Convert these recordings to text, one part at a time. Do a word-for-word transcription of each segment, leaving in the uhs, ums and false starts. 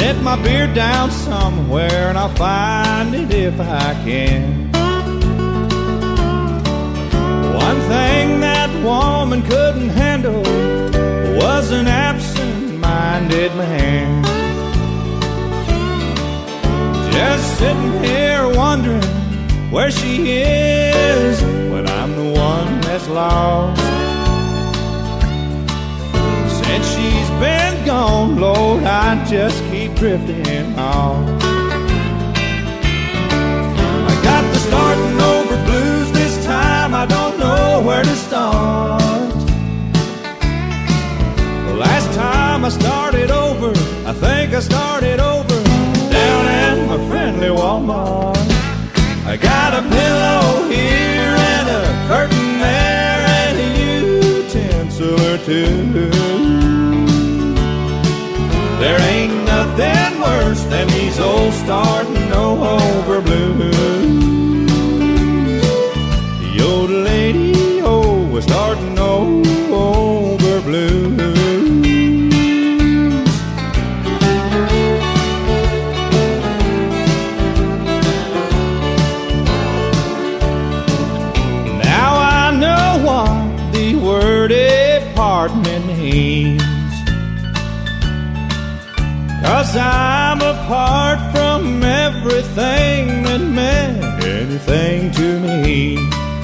set my beer down somewhere and I'll find it if I can. One thing that woman couldn't handle was an absent-minded man. Just sitting here wondering where she is when I'm the one that's lost. Since she's been gone, Lord, I just keep drifting off. I got the starting over blues this time, I don't know where to start. The last time I started over, I think I started over down at my friendly Walmart. I got a pillow here and a curtain there and a utensil or two. There ain't nothing worse than these old starting over blues. The old lady, oh, was starting over blues. Now I know what the word apartment means, 'cause I'm apart from everything that meant anything to me.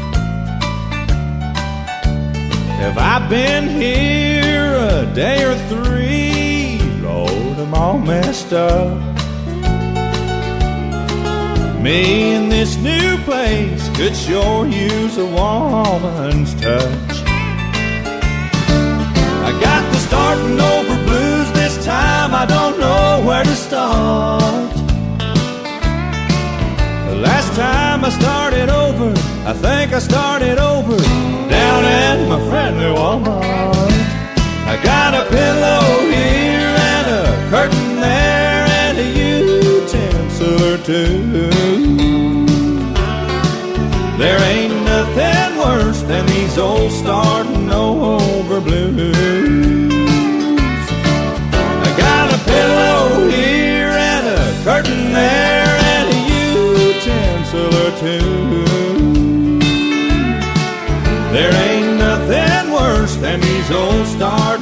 Have I been here a day or three? Lord, I'm all messed up. Me in this new place could sure use a woman's touch. I got the starting over blues this time, I don't know where to start. The last time I started over, I think I started over down at my friendly Walmart. I got a pillow here and a curtain there and a utensil or two. There ain't nothing worse than these old starting over blues. I got a pillow here and a curtain there and a utensil or two. There ain't nothing worse than these old starting